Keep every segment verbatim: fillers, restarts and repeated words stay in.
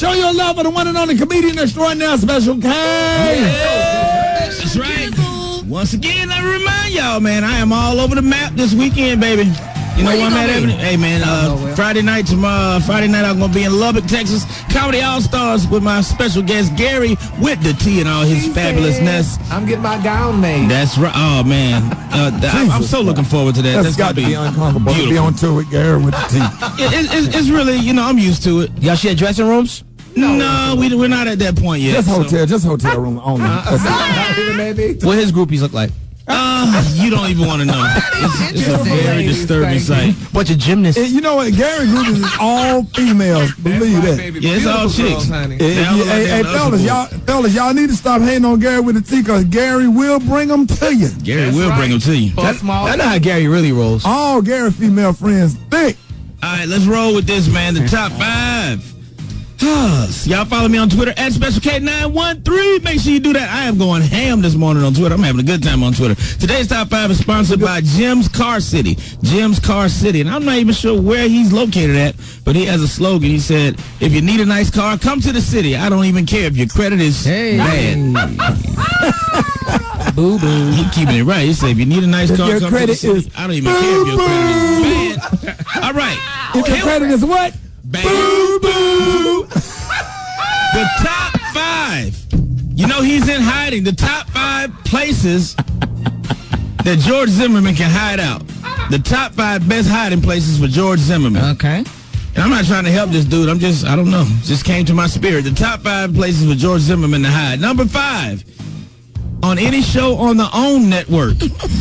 Show your love for the one and only comedian extraordinaire, Special K. Yes, that's right. Once again, let me remind y'all, man, I am all over the map this weekend, baby. You know what I'm at, Ebony? Hey, man, uh, Friday night tomorrow, Friday night I'm going to be in Lubbock, Texas, Comedy All-Stars with my special guest, Gary, with the T and all his he fabulousness. I'm getting my gown made. That's right. Oh, man. Uh, I'm, I'm so looking forward to that. That's, That's got to be, be uncomfortable beautiful. to be on tour with Gary with the T. it, it, it's, it's really, you know, I'm used to it. Y'all share dressing rooms? No, no we, we're not at that point yet. Just so. hotel, just hotel room only. Uh, what his groupies look like? Uh, you don't even want to know. It's, it's a very disturbing sight. Bunch of gymnasts. And you know what? Gary Group is all females. Believe that. Yeah, it's all chicks. Hey, hey, hey fellas, y'all, fellas, y'all need to stop hating on Gary with the T, because Gary will bring them to you. Gary That's will right. bring them to you. That's not how Gary really rolls. All Gary female friends thick. All right, let's roll with this, man. The top five. Y'all follow me on Twitter at Special K nine one three. Make sure you do that. I am going ham this morning on Twitter. I'm having a good time on Twitter. Today's top five is sponsored by Jim's Car City. Jim's Car City. And I'm not even sure where he's located at, but he has a slogan. He said, if you need a nice car, come to the city. I don't even care if your credit is hey. bad. Boo boo. He keeping it right. He said, if you need a nice if car, your come credit to the city. is I don't even care if your credit is bad. All right. If your credit is what? Bad. Boo boo. The top five. You know he's in hiding. The top five places that George Zimmerman can hide out. The top five best hiding places for George Zimmerman. Okay. And I'm not trying to help this dude. I'm just, I don't know. Just came to my spirit. The top five places for George Zimmerman to hide. Number five. On any show on the OWN network.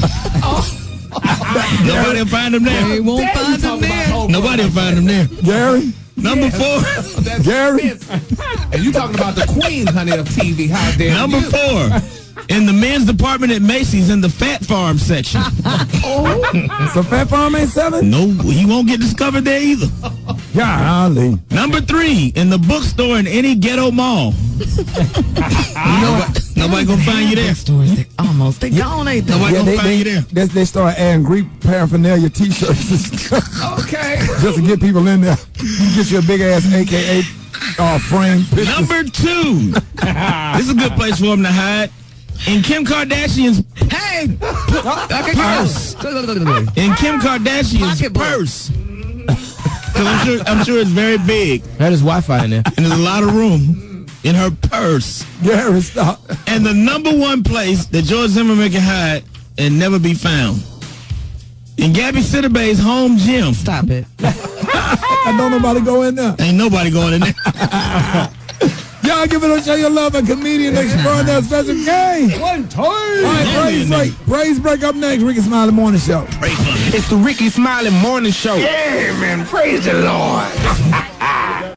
Nobody will find him there. They won't find him there. Nobody will find him there. Gary? Number yes. four. That's Gary? And you talking about the queen, honey, of T V. How dare Number you? four. In the men's department at Macy's in the Fat Farm section. Oh, so Fat Farm ain't selling? No, he won't get discovered there either. Golly. Number three, in the bookstore in any ghetto mall. nobody, nobody gonna find you there. Stores, they almost, they gone, ain't they? Nobody Yeah, gonna they, find they, you there. They, they start adding Greek paraphernalia T-shirts. Okay. Just to get people in there. You get you a big ass A K A uh, frame. Pictures. Number two. This is a good place for him to hide. In Kim Kardashian's Hey! purse. In Kim Kardashian's purse. Because I'm sure, I'm sure it's very big. That is Wi-Fi in there. And there's a lot of room in her purse. Gary, stop. And the number one place that George Zimmerman can hide and never be found. In Gabby Sitterbay's home gym. Stop it. I don't nobody go in there. Ain't nobody going in there. Y'all give it a show your love and comedian extraordinaire Special K. One time. All right, praise break. Praise break up next. Ricky Smiley Morning Show. It's the Ricky Smiley Morning Show. Yeah, man. Praise the Lord.